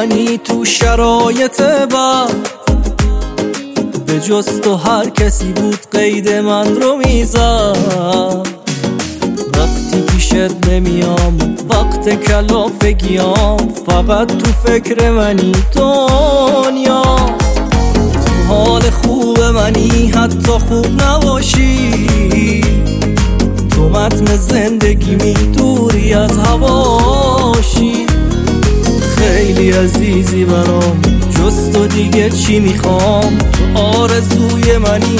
منی تو شرایط بد، به جز تو هر کسی بود قید من رو میزد. وقتی پیشت نمیام وقت کلافگیام، فقط تو فکر منی دنیا. تو حال خوب منی حتی خوب نباشی، تو متن زندگیمی دوری از هواشی. خیلی عزیزی برام جز تو دیگه چی میخوام، تو آرزوی منی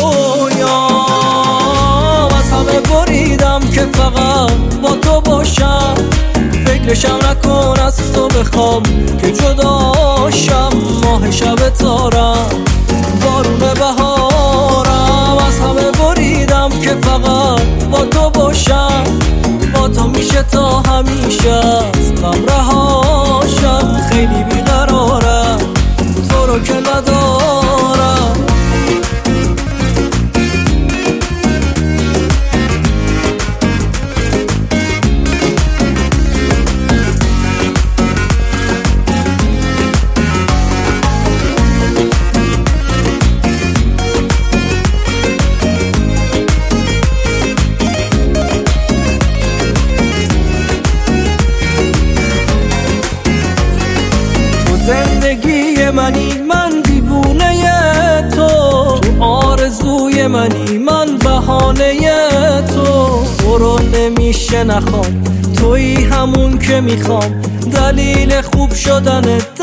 رویام. از همه بریدم که فقط با تو باشم، فکرشم نکن از تو بخوام که جداشم. ماه شب تارم بارون بهارم، از همه بریدم که فقط با تو باشم. با تو میشه تا همیشه از غم رهاشم. خیلی بیقرارم تو رو که ندارم. زندگی منی من دیوونه تو، تو آرزوی منی من بهانه تو رو نمیشه نخوام، تویی همون که میخوام، دلیل خوب شدن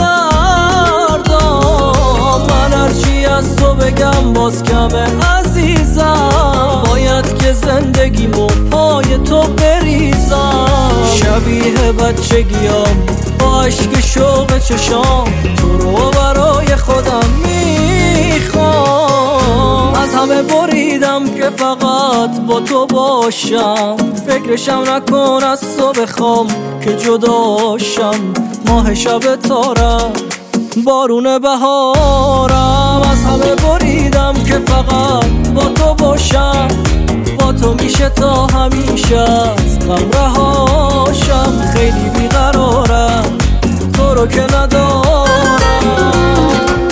دردام. من هرچی از تو بگم باز کمه عزیزم، باید که زندگیمو پای تو بریزم. شبیه بچگیام با عشق شوق چشام، تو رو برای خودم میخوام. از همه بریدم که فقط با تو باشم، فکرشم نکن از تو بخوام که جداشم. ماه شب تارم بارون بهارم، از همه بریدم که فقط با تو باشم. با تو میشه تا همیشه از غم رهاشم. خیلی بیقرارم تو رو که ندارم.